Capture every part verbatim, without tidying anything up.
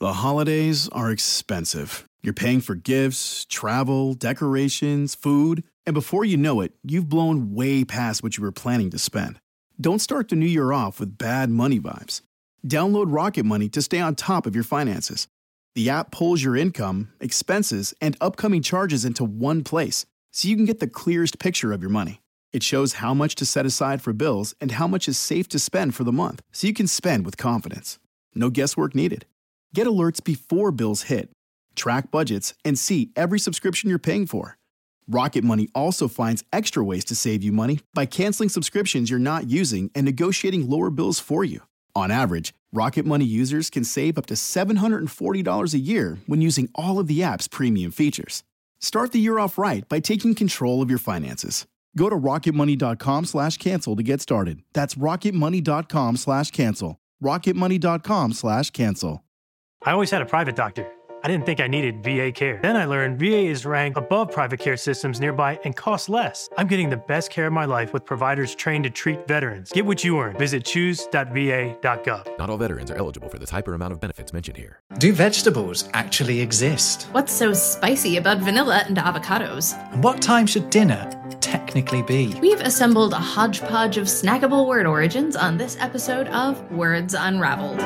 The holidays are expensive. You're paying for gifts, travel, decorations, food, and before you know it, you've blown way past what you were planning to spend. Don't start the new year off with bad money vibes. Download Rocket Money to stay on top of your finances. The app pulls your income, expenses, and upcoming charges into one place, so you can get the clearest picture of your money. It shows how much to set aside for bills and how much is safe to spend for the month, so you can spend with confidence. No guesswork needed. Get alerts before bills hit, track budgets, and see every subscription you're paying for. Rocket Money also finds extra ways to save you money by canceling subscriptions you're not using and negotiating lower bills for you. On average, Rocket Money users can save up to seven hundred forty dollars a year when using all of the app's premium features. Start the year off right by taking control of your finances. Go to rocketmoney.com slash cancel to get started. That's rocketmoney.com slash cancel. rocketmoney.com slash cancel. I always had a private doctor. I didn't think I needed V A care. Then I learned V A is ranked above private care systems nearby and costs less. I'm getting the best care of my life with providers trained to treat veterans. Get what you earn. Visit choose dot v a dot gov. Not all veterans are eligible for the type or amount of benefits mentioned here. Do vegetables actually exist? What's so spicy about vanilla and avocados? And what time should dinner technically be? We've assembled a hodgepodge of snackable word origins on this episode of Words Unraveled.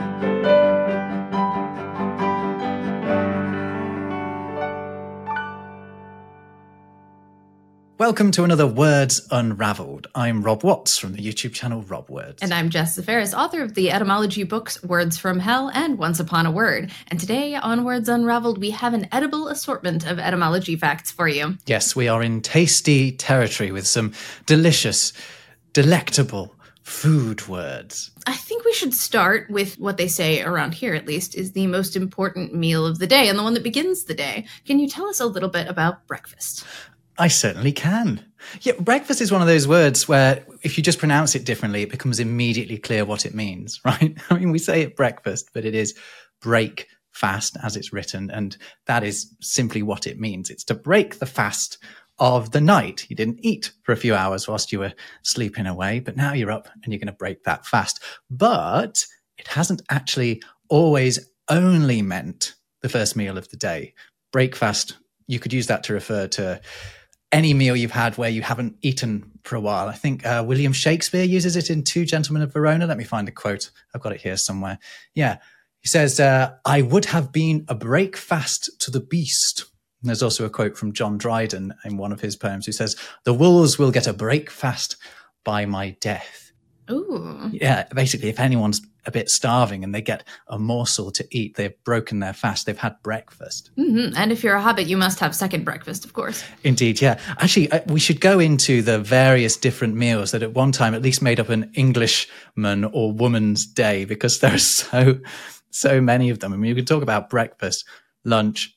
Welcome to another Words Unraveled. I'm Rob Watts from the YouTube channel Rob Words. And I'm Jess Zaferis, author of the etymology books Words from Hell and Once Upon a Word. And today on Words Unraveled, we have an edible assortment of etymology facts for you. Yes, we are in tasty territory with some delicious, delectable food words. I think we should start with what they say around here, at least, is the most important meal of the day and the one that begins the day. Can you tell us a little bit about breakfast? I certainly can. Yeah, breakfast is one of those words where if you just pronounce it differently, it becomes immediately clear what it means, right? I mean, we say it breakfast, but it is break fast as it's written. And that is simply what it means. It's to break the fast of the night. You didn't eat for a few hours whilst you were sleeping away, but now you're up and you're going to break that fast. But it hasn't actually always only meant the first meal of the day. Breakfast, you could use that to refer to any meal you've had where you haven't eaten for a while. I think uh, William Shakespeare uses it in Two Gentlemen of Verona. Let me find the quote. I've got it here somewhere. Yeah. He says, uh, I would have been a break fast to the beast. And there's also a quote from John Dryden in one of his poems who says, the wolves will get a break fast by my death. Ooh. Yeah, basically, if anyone's a bit starving and they get a morsel to eat, they've broken their fast, they've had breakfast. Mm-hmm. And if you're a hobbit, you must have second breakfast, of course. Indeed, yeah. Actually, we should go into the various different meals that at one time at least made up an Englishman or woman's day, because there are so, so many of them. I mean, you can talk about breakfast, lunch,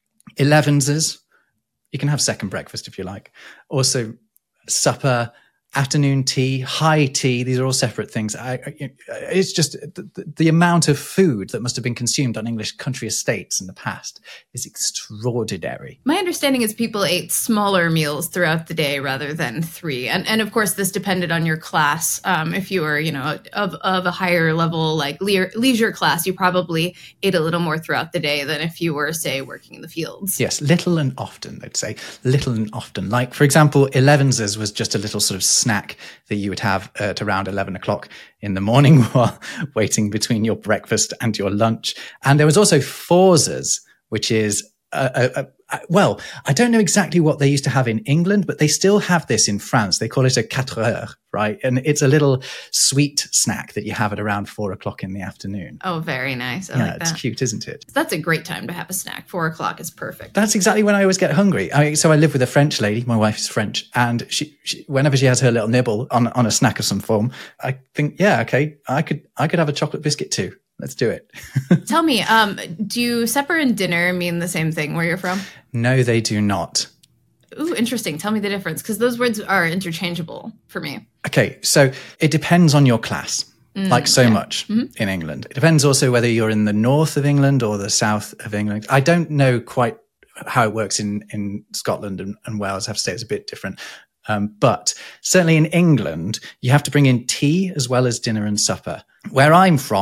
elevenses. You can have second breakfast if you like. Also, supper, afternoon tea, high tea. These are all separate things. I, I, it's just the, the amount of food that must have been consumed on English country estates in the past is extraordinary. My understanding is people ate smaller meals throughout the day rather than three. And, and of course, this depended on your class. Um, if you were, you know, of, of a higher level, like le- leisure class, you probably ate a little more throughout the day than if you were, say, working in the fields. Yes, little and often, they'd say. Little and often. Like, for example, elevenses was just a little sort of snack that you would have at around eleven o'clock in the morning while waiting between your breakfast and your lunch. And there was also foursers, which is a, a, a, well, I don't know exactly what they used to have in England, but they still have this in France. They call it a quatre heures, right? And it's a little sweet snack that you have at around four o'clock in the afternoon. Oh, very nice. I yeah, like it's that. cute, isn't it? That's a great time to have a snack. Four o'clock is perfect. That's exactly when I always get hungry. I, so I live with a French lady. My wife is French. And she, she, whenever she has her little nibble on, on a snack of some form, I think, yeah, okay, I could, I could have a chocolate biscuit too. Let's do it. Tell me, um, do supper and dinner mean the same thing where you're from? No, they do not. Ooh, interesting. Tell me the difference, because those words are interchangeable for me. Okay, so it depends on your class, mm, like so yeah. much mm-hmm. in England. It depends also whether you're in the north of England or the south of England. I don't know quite how it works in, in Scotland and, and Wales. I have to say it's a bit different. Um, but certainly in England, you have to bring in tea as well as dinner and supper. Where I'm from,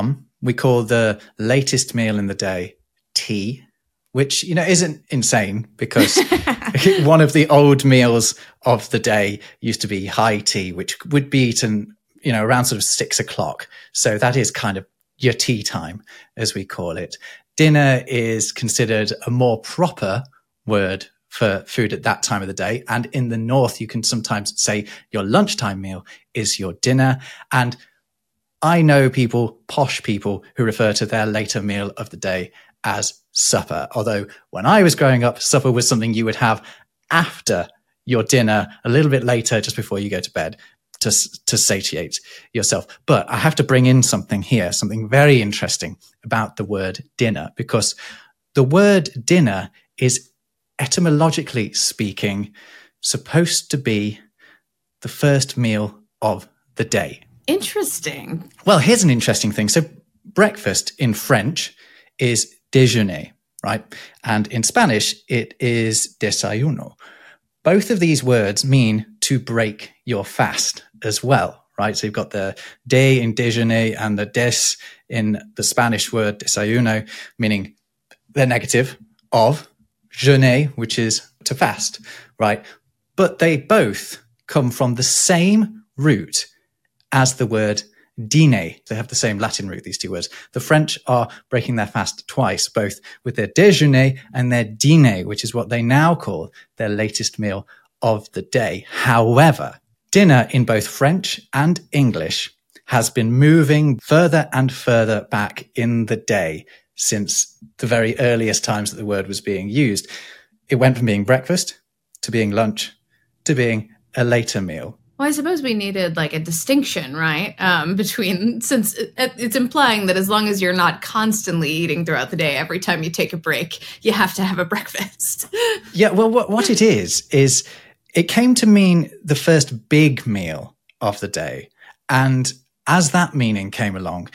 We call the latest meal in the day tea, which, you know, isn't insane because one of the old meals of the day used to be high tea, which would be eaten, you know, around sort of six o'clock. So that is kind of your tea time, as we call it. Dinner is considered a more proper word for food at that time of the day. And in the North, you can sometimes say your lunchtime meal is your dinner. And I know people, posh people, who refer to their later meal of the day as supper. Although when I was growing up, supper was something you would have after your dinner, a little bit later, just before you go to bed, to, to satiate yourself. But I have to bring in something here, something very interesting about the word dinner, because the word dinner is, etymologically speaking, supposed to be the first meal of the day. Interesting. Well, here's an interesting thing. So breakfast in French is déjeuner, right? And in Spanish, it is desayuno. Both of these words mean to break your fast as well, right? So you've got the de in déjeuner and the des in the Spanish word desayuno, meaning the negative of jeûner, which is to fast, right? But they both come from the same root as the word dîner. They have the same Latin root, these two words. The French are breaking their fast twice, both with their déjeuner and their dîner, which is what they now call their latest meal of the day. However, dinner in both French and English has been moving further and further back in the day since the very earliest times that the word was being used. It went from being breakfast to being lunch to being a later meal. Well, I suppose we needed like a distinction, right? Um, between, since it, it's implying that as long as you're not constantly eating throughout the day, every time you take a break, you have to have a breakfast. Yeah, well, what, what it is, is it came to mean the first big meal of the day. And as that meaning came along,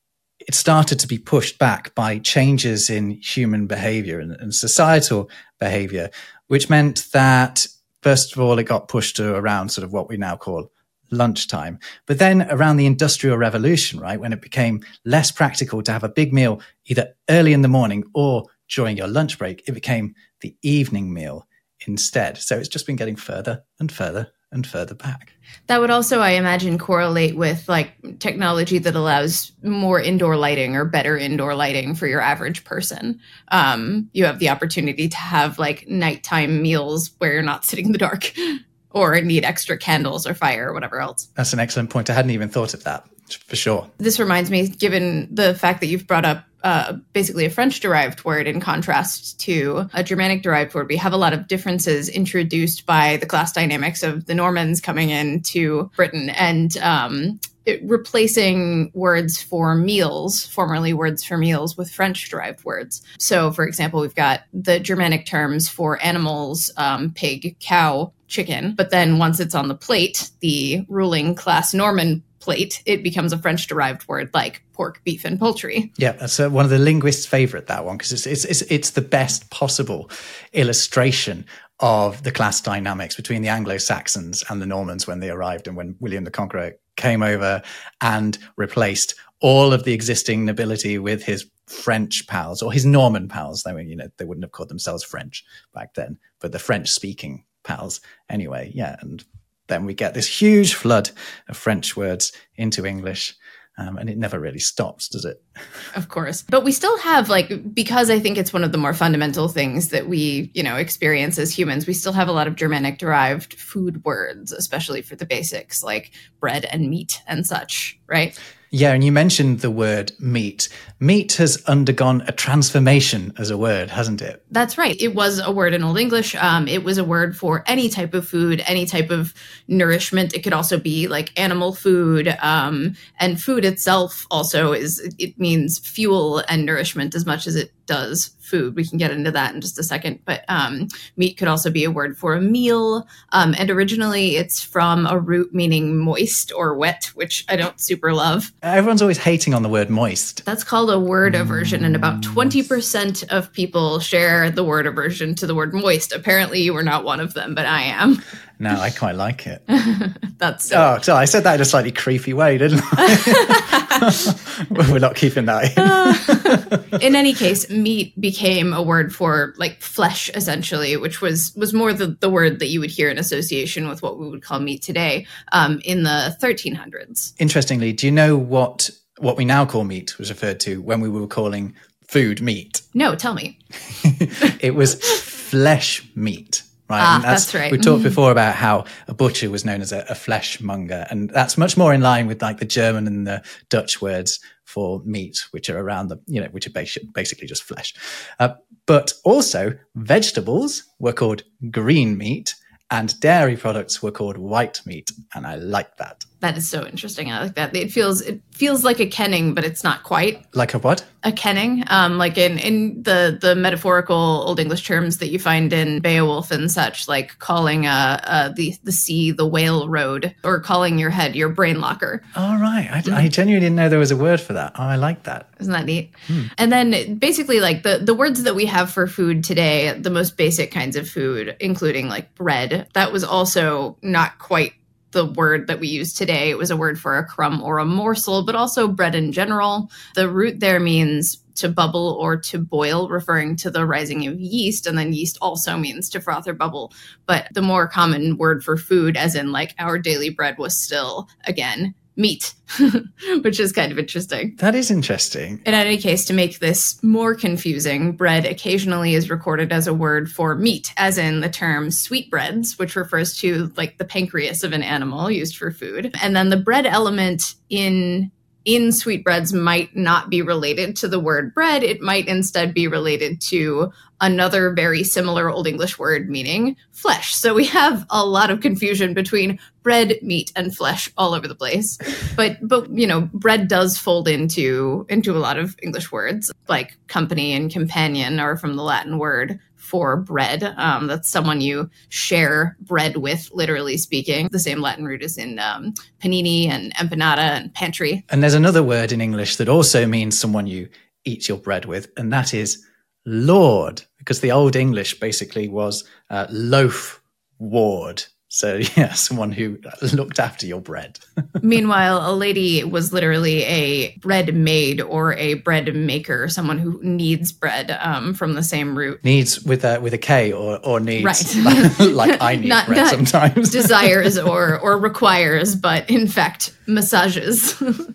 it started to be pushed back by changes in human behavior and, and societal behavior, which meant that, first of all, it got pushed to around sort of what we now call lunchtime. But then around the Industrial Revolution, right, when it became less practical to have a big meal either early in the morning or during your lunch break, it became the evening meal instead. So it's just been getting further and further and further back. That would also, I imagine, correlate with like technology that allows more indoor lighting or better indoor lighting for your average person. Um, you have the opportunity to have like nighttime meals where you're not sitting in the dark or need extra candles or fire or whatever else. That's an excellent point. I hadn't even thought of that, for sure. This reminds me, given the fact that you've brought up Uh, basically a French-derived word in contrast to a Germanic-derived word. We have a lot of differences introduced by the class dynamics of the Normans coming into Britain and um, it, replacing words for meals, formerly words for meals, with French-derived words. So, for example, we've got the Germanic terms for animals, um, pig, cow, chicken, but then once it's on the plate, the ruling class Norman plate, it becomes a French-derived word like pork, beef, and poultry. Yeah, that's uh, one of the linguists' favorite, that one, because it's, it's it's it's the best possible illustration of the class dynamics between the Anglo-Saxons and the Normans when they arrived and when William the Conqueror came over and replaced all of the existing nobility with his French pals or his Norman pals. They, you know, they wouldn't have called themselves French back then, but the French-speaking pals anyway. Yeah, and then we get this huge flood of French words into English. Um, and it never really stops, does it? Of course. But we still have, like, because I think it's one of the more fundamental things that we, you know, experience as humans, we still have a lot of Germanic-derived food words, especially for the basics, like bread and meat and such, right? Yeah, and you mentioned the word meat. Meat has undergone a transformation as a word, hasn't it? That's right. It was a word in Old English. Um, it was a word for any type of food, any type of nourishment. It could also be like animal food. Um, and food itself also is, it means fuel and nourishment as much as it does food. We can get into that in just a second. But um, meat could also be a word for a meal. Um, and originally it's from a root meaning moist or wet, which I don't super love. Everyone's always hating on the word moist. That's called a word aversion. And about twenty percent of people share the word aversion to the word moist. Apparently you are not one of them, but I am. No, I quite like it. That's so. Oh, so I said that in a slightly creepy way, didn't I? We're not keeping that in. uh, in any case, meat became a word for like flesh, essentially, which was was more the, the word that you would hear in association with what we would call meat today um, in the thirteen hundreds. Interestingly, do you know what what we now call meat was referred to when we were calling food meat? No, tell me. It was flesh meat. Right? Ah, and that's, that's right. We talked before about how a butcher was known as a, a fleshmonger, and that's much more in line with like the German and the Dutch words for meat, which are around the, you know, which are basi- basically just flesh. Uh, but also vegetables were called green meat, and dairy products were called white meat, and I like that. That is so interesting. I like that. It feels it feels like a kenning, but it's not quite. Like a what? A kenning. Um, like in, in the, the metaphorical Old English terms that you find in Beowulf and such, like calling uh, uh, the, the sea the whale road, or calling your head your brain locker. All right. I, mm. I genuinely didn't know there was a word for that. Oh, I like that. Isn't that neat? Hmm. And then basically like the, the words that we have for food today, the most basic kinds of food, including like bread, that was also not quite the word that we use today. It was a word for a crumb or a morsel, but also bread in general. The root there means to bubble or to boil, referring to the rising of yeast. And then yeast also means to froth or bubble. But the more common word for food, as in like our daily bread, was still, again, meat, which is kind of interesting. That is interesting. In any case, to make this more confusing, bread occasionally is recorded as a word for meat, as in the term sweetbreads, which refers to like the pancreas of an animal used for food. And then the bread element in in sweetbreads might not be related to the word bread. It might instead be related to another very similar Old English word meaning flesh. So we have a lot of confusion between bread, meat, and flesh all over the place. But, but you know, bread does fold into, into a lot of English words, like company and companion are from the Latin word for bread. Um, that's someone you share bread with, literally speaking. The same Latin root is in um, panini and empanada and pantry. And there's another word in English that also means someone you eat your bread with, and that is lord, because the Old English basically was uh, loaf ward. So, yeah, someone who looked after your bread. Meanwhile, a lady was literally a bread maid or a bread maker, someone who needs bread um, from the same root. Needs with a, with a K or, or needs, right. like, like I need not, bread not sometimes. desires or, or requires, but in fact, massages.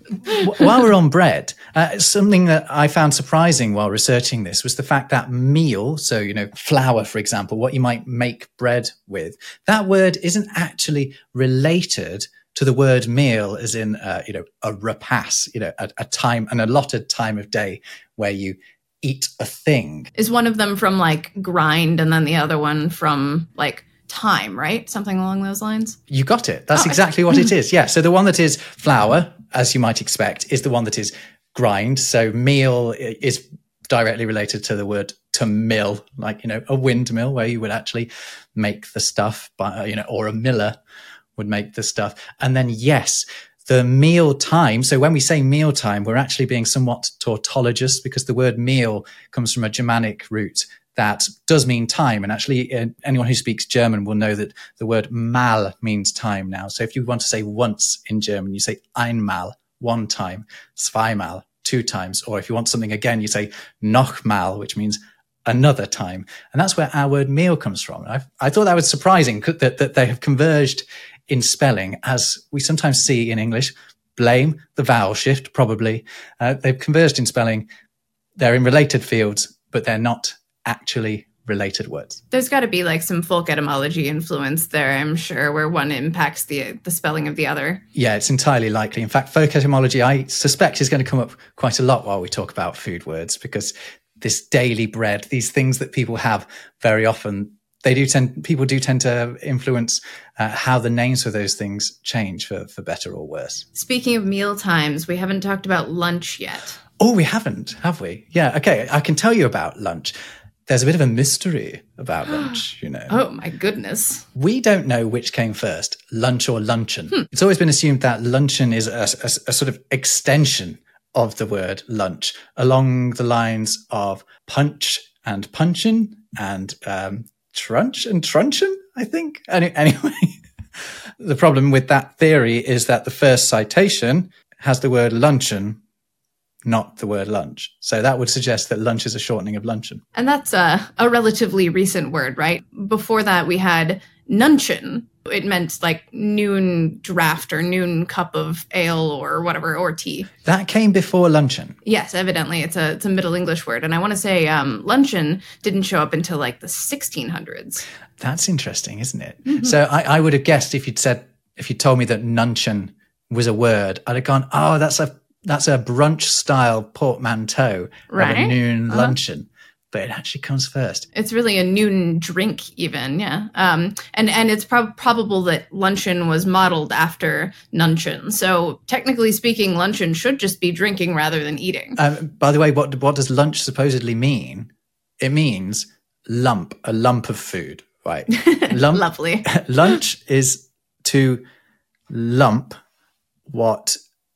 While we're on bread, uh, something that I found surprising while researching this was the fact that meal, so, you know, flour, for example, what you might make bread with, that word isn't actually related to the word meal as in, uh, you know, a repast, you know, a, a time, an allotted time of day where you eat a thing. Is one of them from like grind and then the other one from like time, right? Something along those lines? You got it. That's oh, exactly what it is. Yeah. So the one that is flour, as you might expect, is the one that is grind. So meal is directly related to the word to mill, like, you know, a windmill where you would actually make the stuff, by, you know, or a miller would make the stuff. And then, yes, the meal time. So when we say meal time, we're actually being somewhat tautologous because the word meal comes from a Germanic root that does mean time. And actually, uh, anyone who speaks German will know that the word mal means time now. So if you want to say once in German, you say einmal, one time, zweimal, two times. Or if you want something again, you say nochmal, which means another time. And that's where our word meal comes from. I, I thought that was surprising that, that they have converged in spelling, as we sometimes see in English. Blame the vowel shift, probably. Uh, they've converged in spelling. They're in related fields, but they're not actually related words. There's got to be like some folk etymology influence there, I'm sure, where one impacts the the spelling of the other. Yeah, it's entirely likely. In fact, folk etymology, I suspect, is going to come up quite a lot while we talk about food words, because this daily bread, these things that people have very often, they do tend, people do tend to influence uh, how the names for those things change for, for better or worse. Speaking of meal times, we haven't talked about lunch yet. Oh, we haven't, have we? Yeah, okay, I can tell you about lunch. There's a bit of a mystery about lunch, you know. Oh, my goodness. We don't know which came first, lunch or luncheon. Hmm. It's always been assumed that luncheon is a, a, a sort of extension of the word lunch, along the lines of punch and punchin and um, trunch and truncheon, I think. Any, anyway, The problem with that theory is that the first citation has the word luncheon, not the word lunch. So that would suggest that lunch is a shortening of luncheon. And that's a, a relatively recent word, right? Before that, we had nuncheon. It meant like noon draft or noon cup of ale or whatever, or tea. That came before luncheon. Yes, evidently. It's a it's a Middle English word. And I want to say um, luncheon didn't show up until like the sixteen hundreds. That's interesting, isn't it? Mm-hmm. So I, I would have guessed if you'd said, if you told me that nuncheon was a word, I'd have gone, oh, that's a that's a brunch style portmanteau right? of a noon uh-huh. luncheon. But it actually comes first. It's really a noon drink even, yeah. Um, and, and it's prob- probable that luncheon was modeled after nuncheon. So technically speaking, luncheon should just be drinking rather than eating. Um, by the way, what what does lunch supposedly mean? It means lump, a lump of food, right? Lump, Lovely. Lunch is to lump what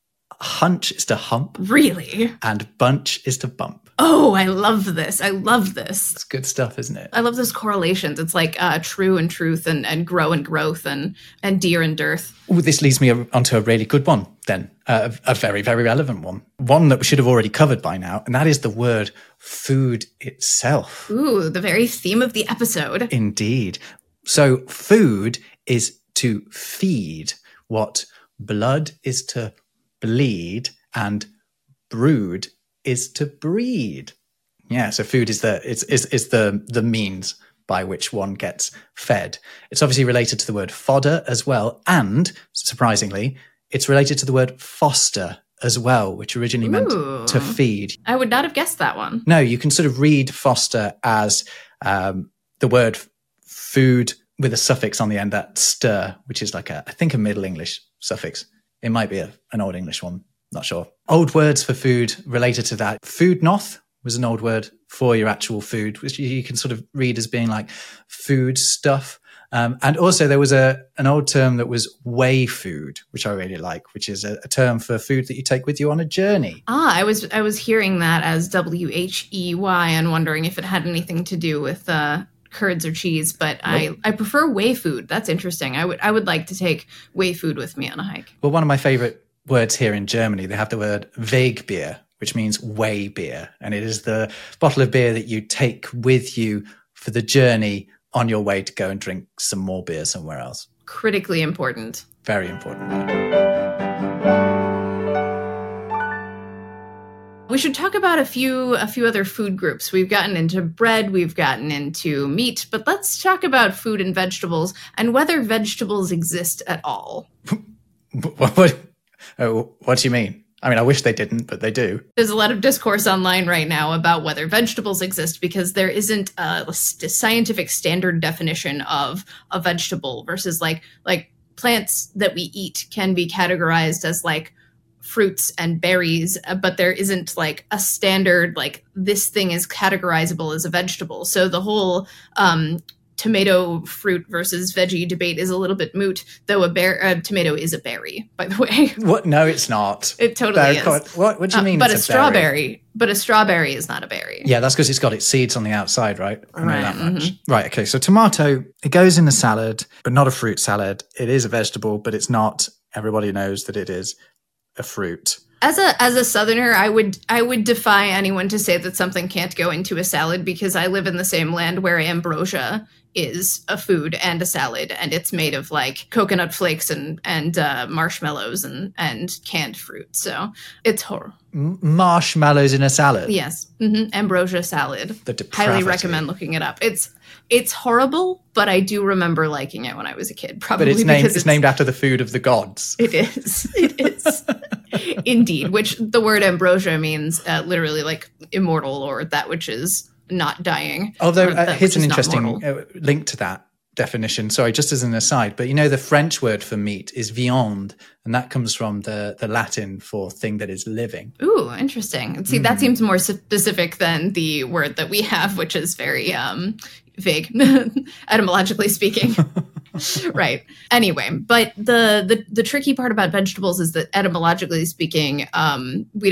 hunch is to hump. Really? And bunch is to bump. Oh, I love this. I love this. It's good stuff, isn't it? I love those correlations. It's like uh, true and truth and, and grow and growth and, and dear and dearth. Ooh, this leads me onto a really good one then, uh, a very, very relevant one. One that we should have already covered by now, and that is the word food itself. Ooh, the very theme of the episode. Indeed. So food is to feed what blood is to bleed and brood is to breed. Yeah, so food is the it's is is the the means by which one gets fed. It's obviously related to the word fodder as well, and surprisingly, it's related to the word foster as well, which originally Ooh. meant to feed. I would not have guessed that one. No, you can sort of read foster as um, the word food with a suffix on the end, that stir, which is like a I think a Middle English suffix. It might be a, an Old English one. Not sure. Old words for food related to that. Food noth was an old word for your actual food, which you can sort of read as being like food stuff. Um, and also there was a an old term that was way food, which I really like, which is a, a term for food that you take with you on a journey. Ah, I was I was hearing that as W H E Y and wondering if it had anything to do with uh, curds or cheese, but nope. I, I prefer whey food. That's interesting. I would I would like to take whey food with me on a hike. Well, one of my favorite words here in Germany, they have the word Wegbier, which means way beer. And it is the bottle of beer that you take with you for the journey on your way to go and drink some more beer somewhere else. Critically important. Very important. We should talk about a few a few other food groups. We've gotten into bread, we've gotten into meat, but let's talk about food and vegetables and whether vegetables exist at all. what, what, oh, what do you mean? I mean, I wish they didn't, but they do. There's a lot of discourse online right now about whether vegetables exist because there isn't a, a scientific standard definition of a vegetable versus like like plants that we eat can be categorized as like fruits and berries, but there isn't like a standard like this thing is categorizable as a vegetable. So the whole um tomato fruit versus veggie debate is a little bit moot, though a bear a tomato is a berry, by the way. What? No, it's not. It totally They're is. What, what do you mean? Uh, but it's a, a strawberry, berry? but a strawberry is not a berry. Yeah, that's because it's got its seeds on the outside, right? I know Right, that much. mm-hmm. Right. Okay. So tomato, it goes in a salad, but not a fruit salad. It is a vegetable, but it's not. Everybody knows that it is a fruit. As a as a southerner, I would I would defy anyone to say that something can't go into a salad because I live in the same land where ambrosia is a food and a salad, and it's made of like coconut flakes and and uh, marshmallows and and canned fruit. So it's horrible. M- marshmallows in a salad. Yes, mm-hmm. Ambrosia salad. The depravity. Highly recommend looking it up. It's it's horrible, but I do remember liking it when I was a kid. Probably but it's named because it's, it's named after the food of the gods. It is. It is. Indeed, which the word ambrosia means uh, literally like immortal or that which is not dying. Although uh, here's an interesting uh, link to that definition. Sorry, just as an aside, but you know the French word for meat is viande, and that comes from the, the Latin for thing that is living. Ooh, interesting. See, mm. that seems more specific than the word that we have, which is very um, vague, etymologically speaking. Right. Anyway, but the, the the tricky part about vegetables is that etymologically speaking, um, we don't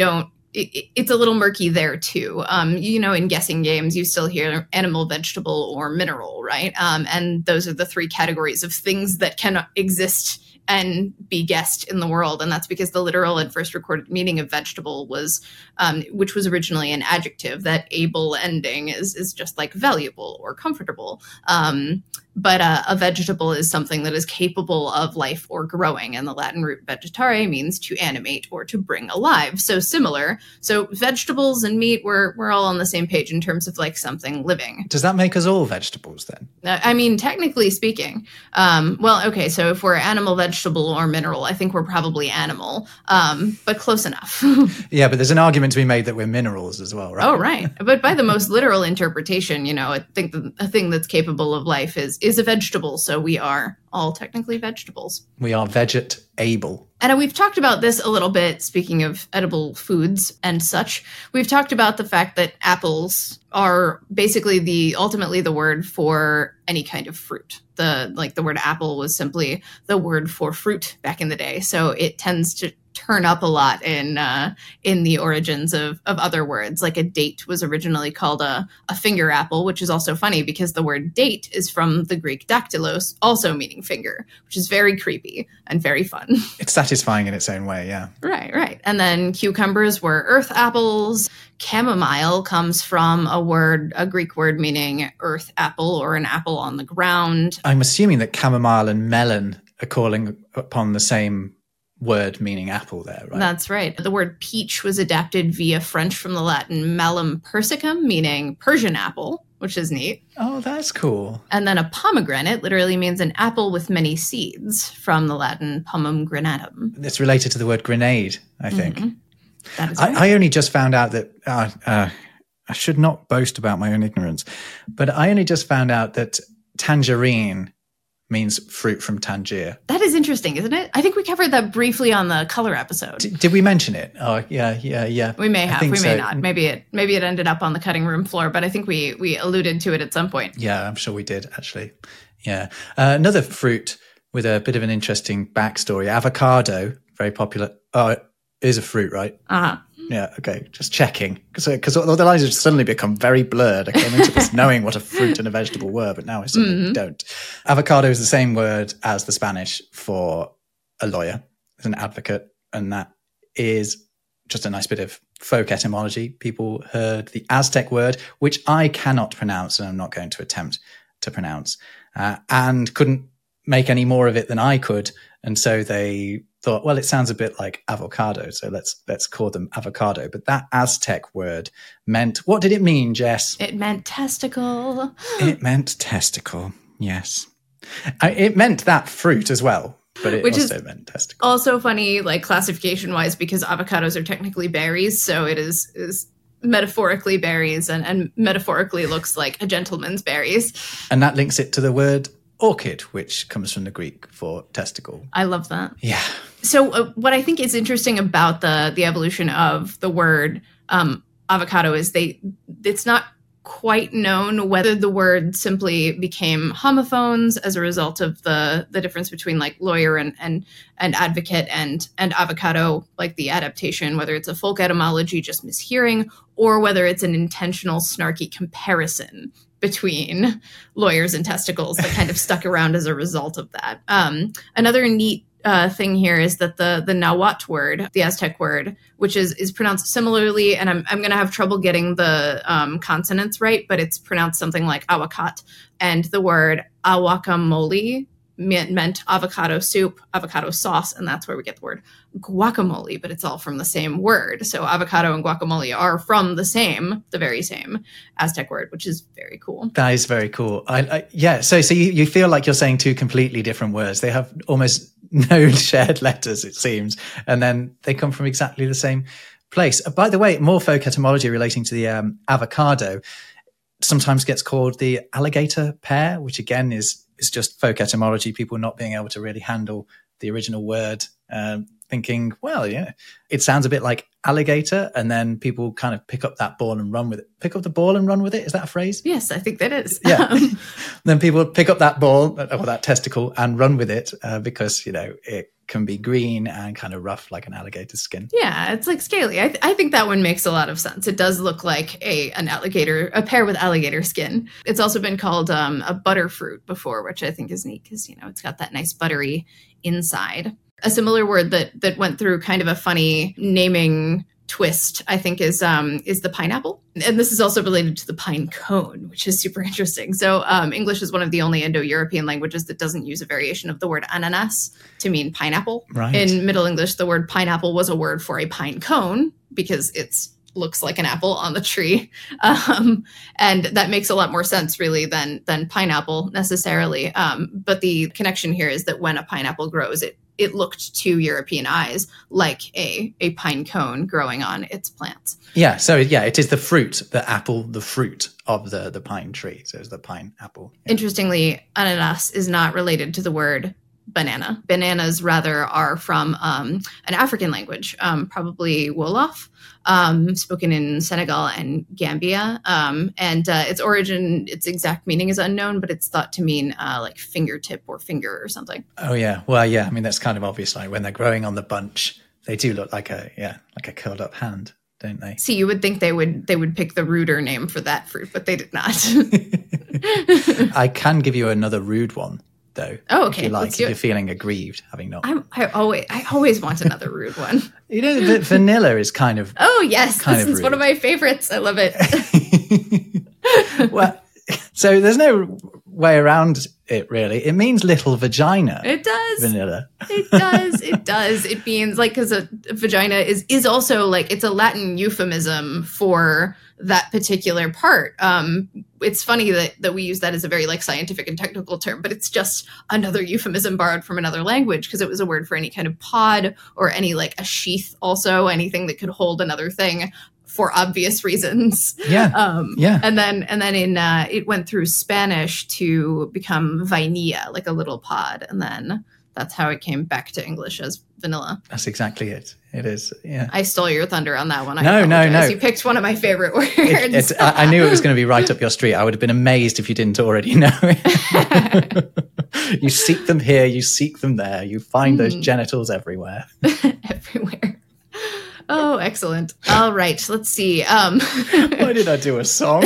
it, it's a little murky there too. Um, you know, in guessing games, you still hear animal, vegetable, or mineral, right? Um, and those are the three categories of things that can exist and be guessed in the world. And that's because the literal and first recorded meaning of vegetable was, um, which was originally an adjective, that able ending is, is just like valuable or comfortable. Um, but uh, a vegetable is something that is capable of life or growing. And the Latin root vegetare means to animate or to bring alive. So similar. So vegetables and meat, we're, we're all on the same page in terms of like something living. Does that make us all vegetables then? I mean, technically speaking, um, well, okay, so if we're animal, vegetable, or mineral, I think we're probably animal, um, but close enough. Yeah, but there's an argument to be made that we're minerals as well, right? Oh, right. But by the most literal interpretation, you know, I think the, a thing that's capable of life is is a vegetable, so we are all technically vegetables. We are vegetable. And we've talked about this a little bit, speaking of edible foods and such. We've talked about the fact that apples are basically the ultimately the word for any kind of fruit. The like the word apple was simply the word for fruit back in the day. So it tends to turn up a lot in uh, in the origins of, of other words. Like a date was originally called a, a finger apple, which is also funny because the word date is from the Greek daktylos, also meaning finger, which is very creepy and very fun. It's satisfying in its own way, yeah. Right, right. And then cucumbers were earth apples. Chamomile comes from a word, a Greek word meaning earth apple or an apple on the ground. I'm assuming that chamomile and melon are calling upon the same word meaning apple there, right? That's right. The word peach was adapted via French from the Latin malum persicum, meaning Persian apple, which is neat. Oh, that's cool. And then a pomegranate literally means an apple with many seeds, from the Latin pomum granatum. It's related to the word grenade, I think. Mm-hmm. That is right. I, I only just found out that, uh, uh, I should not boast about my own ignorance, but I only just found out that tangerine means fruit from Tangier. That is interesting, isn't it? I think we covered that briefly on the color episode. D- did we mention it? Oh, yeah, yeah, yeah. We may have, we so. may not. Maybe it maybe it ended up on the cutting room floor, but I think we we alluded to it at some point. Yeah, I'm sure we did, actually. Yeah. Uh, another fruit with a bit of an interesting backstory, avocado, very popular. Oh, it is a fruit, right? Uh-huh. Yeah, okay, just checking. Because the lines have suddenly become very blurred. I came into this knowing what a fruit and a vegetable were, but now I suddenly mm-hmm. don't. Avocado is the same word as the Spanish for a lawyer, as an advocate, and that is just a nice bit of folk etymology. People heard the Aztec word, which I cannot pronounce, and I'm not going to attempt to pronounce, uh, and couldn't make any more of it than I could, and so they thought, well, it sounds a bit like avocado, so let's let's call them avocado. But that Aztec word meant, what did it mean, Jess? It meant testicle. It meant testicle, yes. I, it meant that fruit as well, but it Which also is meant testicle. Also funny, like classification-wise, because avocados are technically berries, so it is is metaphorically berries, and, and metaphorically looks like a gentleman's berries. And that links it to the word orchid, which comes from the Greek for testicle. I love that. Yeah. So uh, what I think is interesting about the the evolution of the word um, avocado is they it's not quite known whether the word simply became homophones as a result of the the difference between like lawyer and and and advocate and and avocado, like the adaptation, whether it's a folk etymology just mishearing, or whether it's an intentional snarky comparison between lawyers and testicles that kind of stuck around as a result of that. Um, another neat uh, thing here is that the the Nahuatl word, the Aztec word, which is is pronounced similarly, and I'm I'm going to have trouble getting the um, consonants right, but it's pronounced something like aguacat, and the word aguacamole meant, meant avocado soup, avocado sauce, and that's where we get the word guacamole, but it's all from the same word. So avocado and guacamole are from the same, the very same Aztec word, which is very cool. That is very cool. I, I, yeah, so so you, you feel like you're saying two completely different words. They have almost no shared letters, it seems, and then they come from exactly the same place. Uh, by the way, more folk etymology relating to the um, avocado sometimes gets called the alligator pear, which again is is just folk etymology, people not being able to really handle the original word. Um, thinking, well, yeah, it sounds a bit like alligator, and then people kind of pick up that ball and run with it. Pick up the ball and run with it? Is that a phrase? Yes, I think that is. Yeah. Um, Then people pick up that ball or that testicle and run with it uh, because, you know, it can be green and kind of rough like an alligator's skin. Yeah, it's like scaly. I, th- I think that one makes a lot of sense. It does look like a an alligator, a pear with alligator skin. It's also been called um, a butterfruit before, which I think is neat because, you know, it's got that nice buttery inside. A similar word that that went through kind of a funny naming twist, I think, is um, is the pineapple. And this is also related to the pine cone, which is super interesting. So um, English is one of the only Indo-European languages that doesn't use a variation of the word ananas to mean pineapple. Right. In Middle English, the word pineapple was a word for a pine cone because it's looks like an apple on the tree. Um, and that makes a lot more sense, really, than than pineapple necessarily. Um, but the connection here is that when a pineapple grows, it it looked to European eyes like a, a pine cone growing on its plants. Yeah, so yeah, it is the fruit, the apple, the fruit of the, the pine tree. So it's the pine apple. Yeah. Interestingly, ananas is not related to the word banana. Bananas, rather, are from um, an African language, um, probably Wolof, um, spoken in Senegal and Gambia. Um, and uh, its origin, its exact meaning is unknown, but it's thought to mean uh, like fingertip or finger or something. Oh, yeah. Well, yeah, I mean, that's kind of obvious. Like when they're growing on the bunch, they do look like a, yeah, like a curled up hand, don't they? See, you would think they would they would pick the ruder name for that fruit, but they did not. I can give you another rude one, though. Oh, okay. If you like, Let's if do you're it. feeling aggrieved, having not. I'm, I always I always want another rude one. You know, the vanilla is kind of. Oh yes, Kind this of is one of rude. my favorites. I love it. Well, so there's no way around it, really. It means little vagina. It does. Vanilla. It does. It does. It means like because a, a vagina is is also like it's a Latin euphemism for that particular part. Um, it's funny that that we use that as a very like scientific and technical term, but it's just another euphemism borrowed from another language because it was a word for any kind of pod or any like a sheath, also anything that could hold another thing for obvious reasons. Yeah. Um, Yeah. And then and then in uh, it went through Spanish to become vainilla, like a little pod, and then that's how it came back to English as vanilla. That's exactly it. It is. Yeah. I stole your thunder on that one. I No, no, apologize. no. You picked one of my favorite words. It- it's, I, I knew it was going to be right up your street. I would have been amazed if you didn't already know it. You seek them here, you seek them there, you find those Hmm. genitals everywhere. Everywhere. Oh, excellent. All right, let's see. Um, Why did I do a song?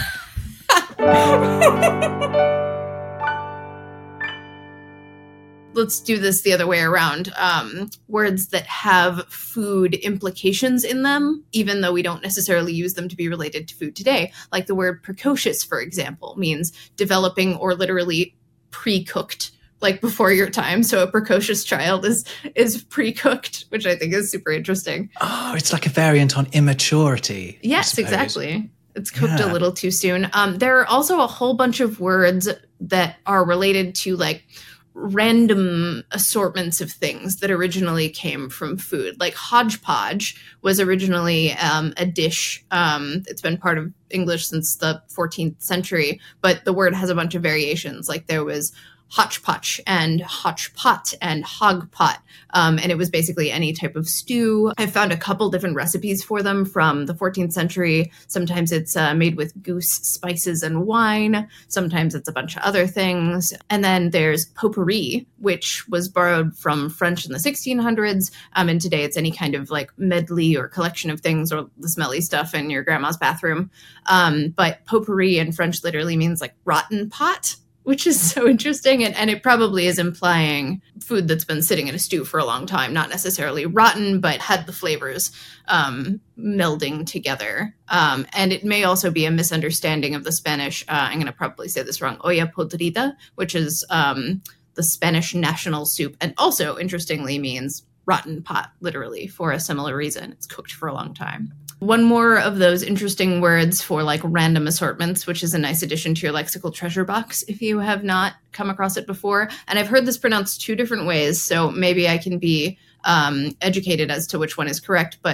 let's do this the other way around. Um, words that have food implications in them, even though we don't necessarily use them to be related to food today. Like the word precocious, for example, means developing or literally pre-cooked, like before your time. So a precocious child is is pre-cooked, which I think is super interesting. Oh, it's like a variant on immaturity. I Yes, suppose. exactly. It's cooked Yeah. a little too soon. Um, there are also a whole bunch of words that are related to like random assortments of things that originally came from food. Like hodgepodge was originally um, a dish. Um, it's been part of English since the fourteenth century, but the word has a bunch of variations. Like there was hotchpotch and hotchpot and hogpot. Um, and it was basically any type of stew. I found a couple different recipes for them from the fourteenth century. Sometimes it's uh, made with goose, spices, and wine. Sometimes it's a bunch of other things. And then there's potpourri, which was borrowed from French in the sixteen hundreds. Um, and today it's any kind of like medley or collection of things or the smelly stuff in your grandma's bathroom. Um, but potpourri in French literally means like rotten pot, which is so interesting. And, and it probably is implying food that's been sitting in a stew for a long time, not necessarily rotten, but had the flavors um, melding together. Um, and it may also be a misunderstanding of the Spanish. Uh, I'm going to probably say this wrong. Olla podrida, which is um, the Spanish national soup. And also, interestingly, means rotten pot, literally, for a similar reason. It's cooked for a long time. One more of those interesting words for like random assortments, which is a nice addition to your lexical treasure box if you have not come across it before. And I've heard this pronounced two different ways, so maybe I can be um, educated as to which one is correct. But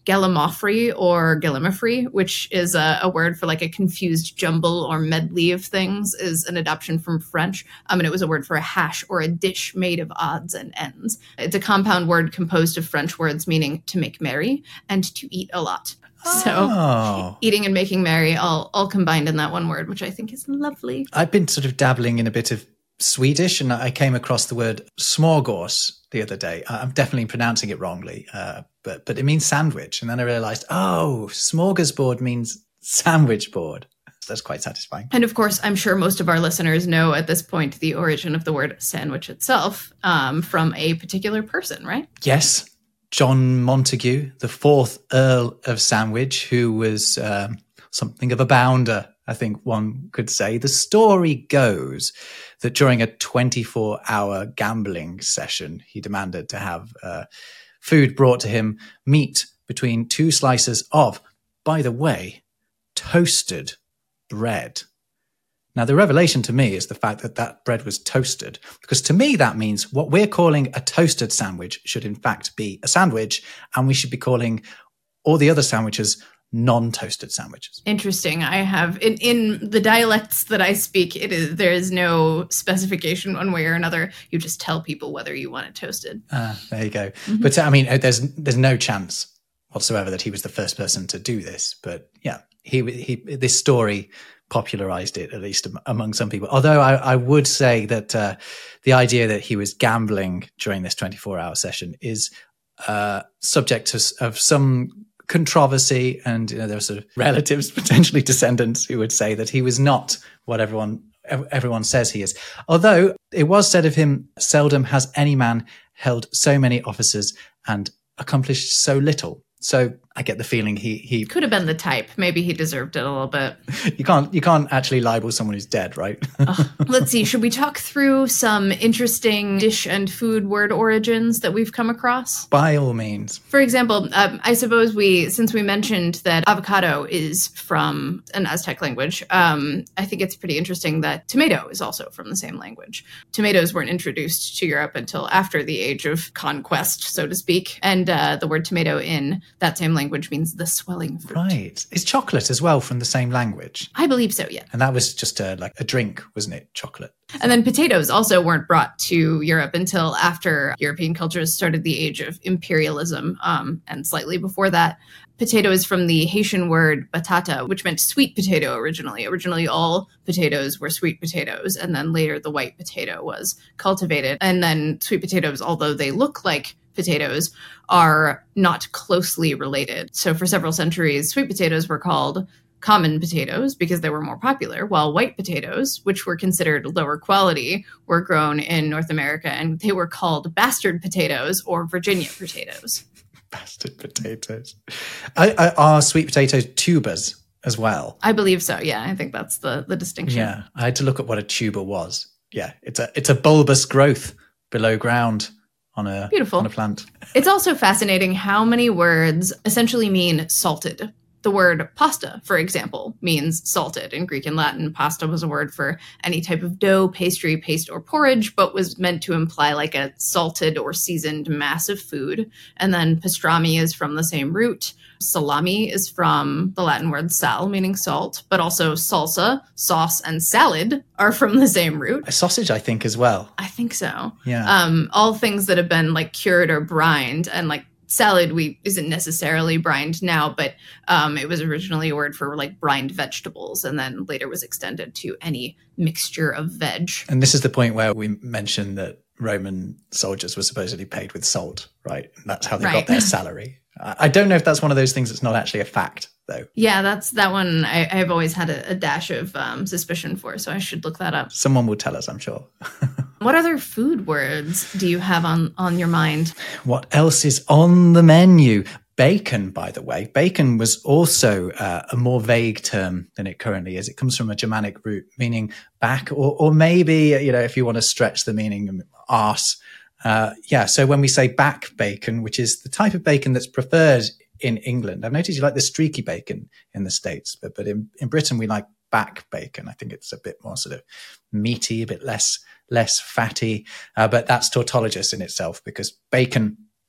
gallimaufry or gallimaufry, which is a, a word for like a confused jumble or medley of things, is an adoption from French. Um, and it was a word for a hash or a dish made of odds and ends. It's a compound word composed of French words meaning to make merry and to eat a lot. So Oh. eating and making merry all, all combined in that one word, which I think is lovely. I've been sort of dabbling in a bit of Swedish, and I came across the word smorgasbord the other day. I'm definitely pronouncing it wrongly, uh, but but it means sandwich. And then I realized, oh, smorgasbord means sandwich board. That's quite satisfying. And of course, I'm sure most of our listeners know at this point the origin of the word sandwich itself um, from a particular person, right? Yes. John Montagu, the fourth Earl of Sandwich, who was um, something of a bounder, I think one could say. The story goes that during a twenty-four hour gambling session, he demanded to have uh, food brought to him, meat between two slices of, by the way, toasted bread. Now, the revelation to me is the fact that that bread was toasted, because to me, that means what we're calling a toasted sandwich should in fact be a sandwich, and we should be calling all the other sandwiches non-toasted sandwiches. Interesting. I have in, in the dialects that I speak, it is there is no specification one way or another. You just tell people whether you want it toasted. Ah, there you go. Mm-hmm. But I mean, there's there's no chance whatsoever that he was the first person to do this. But yeah, he he this story popularized it, at least among some people. Although I, I would say that uh, the idea that he was gambling during this twenty-four hour session is uh, subject to, of some controversy, and you know, there are sort of relatives, potentially descendants, who would say that he was not what everyone everyone says he is. Although it was said of him, seldom has any man held so many offices and accomplished so little. So I get the feeling he he could have been the type. Maybe he deserved it a little bit. You can't you can't actually libel someone who's dead, right? uh, let's see. Should we talk through some interesting dish and food word origins that we've come across? By all means. For example, um, I suppose we, since we mentioned that avocado is from an Aztec language, um, I think it's pretty interesting that tomato is also from the same language. Tomatoes weren't introduced to Europe until after the age of conquest, so to speak. And uh, the word tomato in that same language means the swelling fruit. Right. Is chocolate as well from the same language? I believe so, yeah. And that was just a, like a drink, wasn't it? Chocolate. And then potatoes also weren't brought to Europe until after European cultures started the age of imperialism, um, and slightly before that. Potato is from the Haitian word batata, which meant sweet potato originally. Originally, all potatoes were sweet potatoes, and then later the white potato was cultivated. And then sweet potatoes, although they look like potatoes, are not closely related. So for several centuries, sweet potatoes were called common potatoes because they were more popular, while white potatoes, which were considered lower quality, were grown in North America, and they were called bastard potatoes or Virginia potatoes. Bastard potatoes. I, I, are sweet potatoes tubers as well? I believe so, yeah. I think that's the, the distinction. Yeah, I had to look at what a tuber was. Yeah, it's a it's a bulbous growth below ground on a, Beautiful. on a plant. It's also fascinating how many words essentially mean salted. The word pasta, for example, means salted. In Greek and Latin, pasta was a word for any type of dough, pastry, paste, or porridge, but was meant to imply like a salted or seasoned mass of food. And then pastrami is from the same root. Salami is from the Latin word sal, meaning salt, but also salsa, sauce, and salad are from the same root. A sausage, I think, as well. I think so. Yeah. Um, all things that have been like cured or brined, and like salad we isn't necessarily brined now, but um, it was originally a word for like brined vegetables, and then later was extended to any mixture of veg. And this is the point where we mentioned that Roman soldiers were supposedly paid with salt, right? And that's how they Right. got their salary. I don't know if that's one of those things that's not actually a fact, though. Yeah, that's that one I, I've always had a, a dash of um, suspicion for, so I should look that up. Someone will tell us, I'm sure. What other food words do you have on, on your mind? What else is on the menu? Bacon, by the way. Bacon was also uh, a more vague term than it currently is. It comes from a Germanic root meaning back, or, or maybe, you know, if you want to stretch the meaning, arse. Uh, yeah, so when we say back bacon, which is the type of bacon that's preferred in England, I've noticed you like the streaky bacon in the States, but but in, in Britain we like back bacon. I think it's a bit more sort of meaty, a bit less less fatty, uh, but that's tautologous in itself because bacon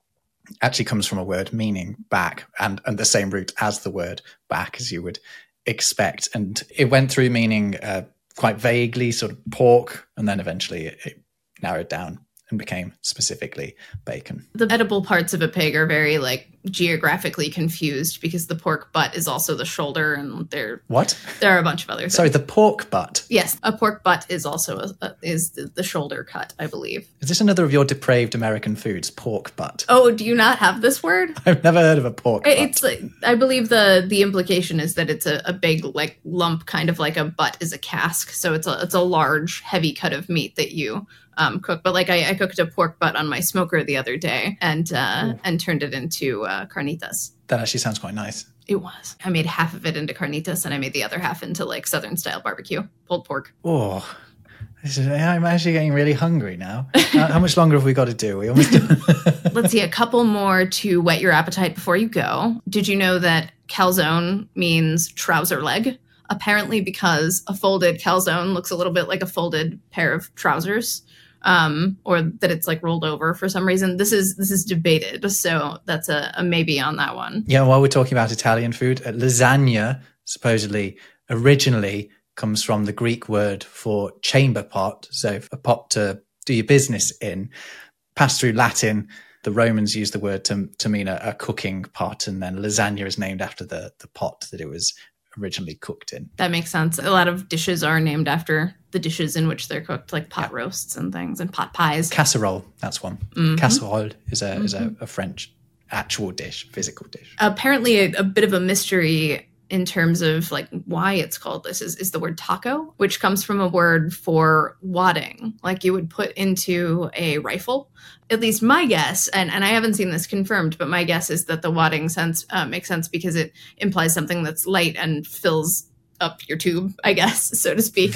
actually comes from a word meaning back, and, and the same root as the word back, as you would expect. And it went through meaning uh, quite vaguely, sort of pork, and then eventually it, it narrowed down and became specifically bacon. The edible parts of a pig are very like geographically confused because the pork butt is also the shoulder, and there what there are a bunch of other things. Sorry, the pork butt. Yes, a pork butt is also a, a, is the, the shoulder cut, I believe. Is this another of your depraved American foods? Pork butt. Oh, do you not have this word? I've never heard of a pork butt. It's like, I believe the the implication is that it's a, a big like lump, kind of like a butt is a cask. So it's a it's a large, heavy cut of meat that you um, cook. But like I, I cooked a pork butt on my smoker the other day and uh, and turned it into uh, carnitas. That actually sounds quite nice. It was. I made half of it into carnitas and I made the other half into like Southern style barbecue, pulled pork. Oh, this is, I'm actually getting really hungry now. How, how much longer have we got to do? We almost. Let's see, a couple more to whet your appetite before you go. Did you know that calzone means trouser leg? Apparently because a folded calzone looks a little bit like a folded pair of trousers. Um, or that it's like rolled over for some reason. This is this is debated, so that's a, a maybe on that one. Yeah, while we're talking about Italian food, uh, lasagna supposedly originally comes from the Greek word for chamber pot, so a pot to do your business in. Passed through Latin, the Romans used the word to, to mean a, a cooking pot, and then lasagna is named after the, the pot that it was originally cooked in. That makes sense. A lot of dishes are named after the dishes in which they're cooked, like pot yeah. roasts and things, and pot pies. Casserole, that's one. Mm-hmm. Casserole is a mm-hmm. is a, a French actual dish, physical dish. Apparently, a, a bit of a mystery in terms of like why it's called this is, is the word taco, which comes from a word for wadding, like you would put into a rifle. At least my guess, and, and I haven't seen this confirmed, but my guess is that the wadding sense uh, makes sense because it implies something that's light and fills up your tube, I guess, so to speak.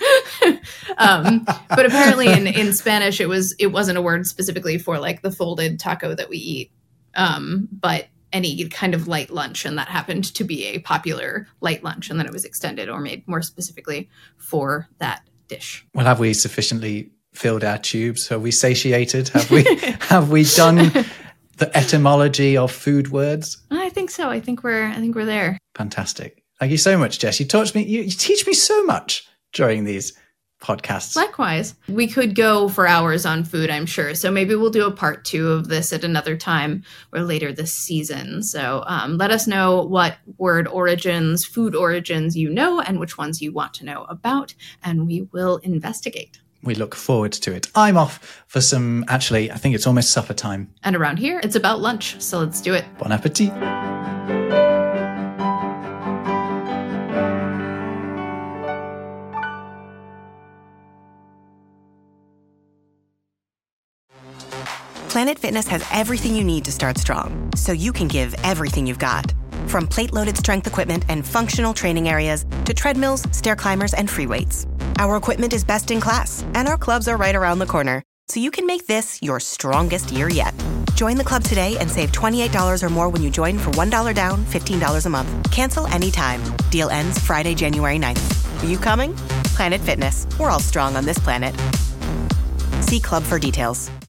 um, but apparently in, in Spanish, it was it wasn't a word specifically for like the folded taco that we eat, um, but any kind of light lunch, and that happened to be a popular light lunch, and then it was extended or made more specifically for that dish. Well, have we sufficiently filled our tubes? Have we satiated? Have we have we done the etymology of food words? I think so. I think we're I think we're there. Fantastic. Thank you so much, Jess. You taught me. You, you teach me so much during these podcasts. Likewise. We could go for hours on food, I'm sure. So maybe we'll do a part two of this at another time or later this season. So um, let us know what word origins, food origins you know, and which ones you want to know about, and we will investigate. We look forward to it. I'm off for some, actually, I think it's almost supper time. And around here, it's about lunch. So let's do it. Bon appetit. Planet Fitness has everything you need to start strong, so you can give everything you've got. From plate-loaded strength equipment and functional training areas to treadmills, stair climbers, and free weights. Our equipment is best in class, and our clubs are right around the corner, so you can make this your strongest year yet. Join the club today and save twenty-eight dollars or more when you join for one dollar down, fifteen dollars a month. Cancel anytime. Deal ends Friday, January ninth. Are you coming? Planet Fitness. We're all strong on this planet. See club for details.